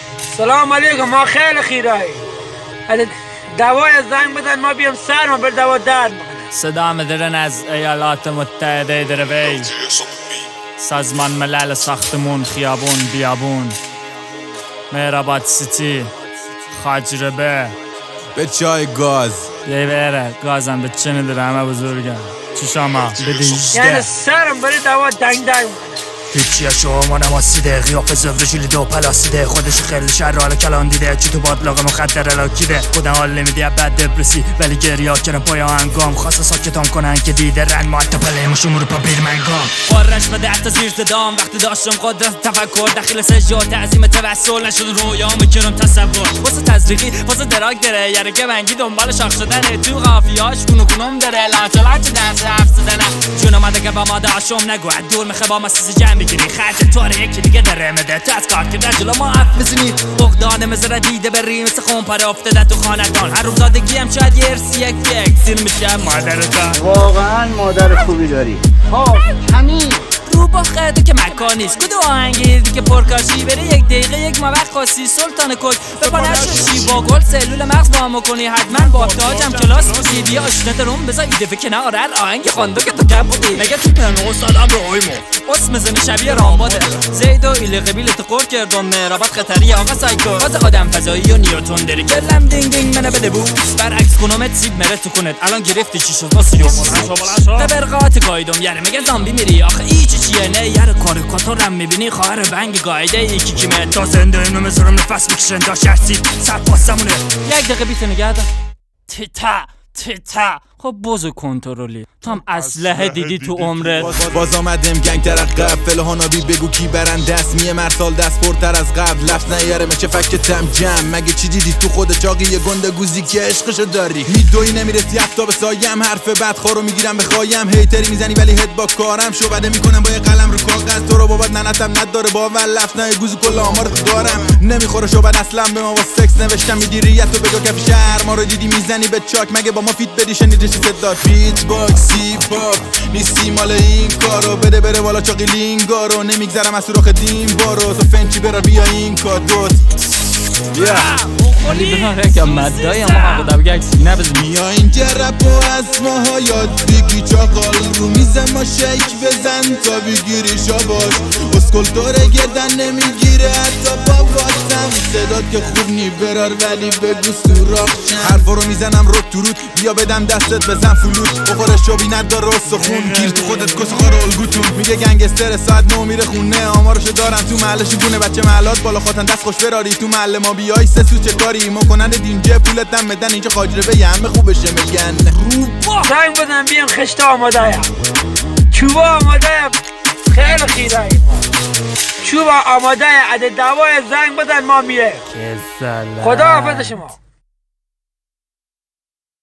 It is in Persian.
سلام علیکم. ما خیلی خیرایی. دوای زنگ بدن ما بیام سر ما بر دوا درد میکنه. صدا میدارن از ایالات متحده دروی، سازمان ملل، ساختمون، خیابون، بیابون، مهرآباد سیتی، خاجربه، به چای گاز یه بره گازم به چه نداره همه بزرگم چشاما یعنی سرم بر دوا دنگ دنگ میکنه. هیچی از شما نماسیده قیافه زبر جلیده و پلاسیده، خودش خیلی شر حال کلان دیده، چی تو باطلاق مخدر الاکیده، خودم حال نمیده بعد دبرسی ولی گریا کردم پایا انگام، خواسته ساکتام کنن که دیده رن معطب پلیمشون رو پا بیر منگام بارش بده حتی زیر زدام وقتی داشتم قدرت تفکر داخل سجاد تعظیم توسل نشد رویا میکنم تصور واسه تزریقی واسه دراگ داره یاره که منگی دنبال شاخ شدنه تو قافیاش کنم داره لانچ دست حرف زدنه جون اومده که با ما داشتم نگو دور میخه با مسیز جمع بگیری خرج تواره یکی دیگه داره مده تو از کار که در جلو ما حرف بزنی اقدان مزره دیده بری مثل خون پره افتاده تو خانتان هر روز زادگی هم شاید یه ارسی یک سیر میشه مادرتان. واقعا مادر خوبی داری. همین رو با خیده که مکان نیست کدو آهنگی که پرکاشی بره یک دقیقه یک موقت خاصی سلطان کل بپا نشوشی با گل سلول مغز وامو کنی حتما با تاجم کلاس بودی بیا آشنت روم بذار ایده فکر کنار آهنگ خواندو که تو کم بودی مگه تو پنو سالم رو آیمو اس مزنی شبیه رامباده زید و ایل قبیل تقور کردم مهرآباد خطری آقا سایکو باز خودم فضایی و نیوتون داری کلم دینگ دینگ منو بده بوس برعکس کنمت سیب مره تو کنت الان گرفتی چی شد واسه یوم برقات قایدم یاره مگه زامبی میری آخه ایچ چیه نه یاره کاریکاتورم میبینی خواهر بنگ گایده یکی که میاد تا زنده اینو میذارم نفس بکشن دا شرسید سب پاسمونه یک دقیقه بیت نگه دا تیتا خب بازو کنترلی تو هم اسلحه دیدی تو عمرت باز آمدم گنگ ترقب فلهانابی بگو کی برنده است میه مرسال دست پرتر از قبل لفت نیاره مچه فکتم جمع مگه چی دیدی تو خود چاقی یه گنده گوزی که عشقشو داری میدوی نمیرسی حتی به سایم حرف بدخوارو میگیرم به خایم هیتری میزنی ولی هد با کارم شو بده میکنم با یه قلم رو کاغذ تو رو بابات ننتم نداره باور لفت نه گوزی کل آمار دارم نمیخوره شو بعد اصلا به ما با سکس نوشتم میدیریت تو بگو کف شهر ما رو دیدی میزنی به چاک مگه با ما فیت بدی شنیدی چی صدا بیت باکسی پاپ نیستی مال این کارو بده بره بالا چاقی لینگارو نمیگذرم از سوراخ دین بارو تو فنچی برار بیا این کادوت ولی بناره که مدایی اما حق دو گه سینه بزن میا اینجا رپ و اسمها یاد بگی چاقال رو میز ما شیک بزن تا بگیری شاباش اسکلتوره گردن نمیگیره حتی باباتم صدات که خوب نی برار ولی بگو سوراخ چند حرفا رو میزنم رک تو رود بیا بدم دستت بزن فلوت بخوره شابی نداره استخون گیر تو خودت کس خور الگوتون میگه گنگستر ساعت 9 میره خونه آمارشو دارم تو محلش گونه بچه محلات بالا خاطن دست خوش براری تو محل ما بیای سه سو چه کاری ما کنند دینجه پولتم بدن اینجا خاجربه یه همه خوبشه میگن زنگ بدن بیام خشت آماده چوبا آماده خیلی خیرایی چوبا آماده عده دوای زنگ بدن ما میره خدا حافظ شما.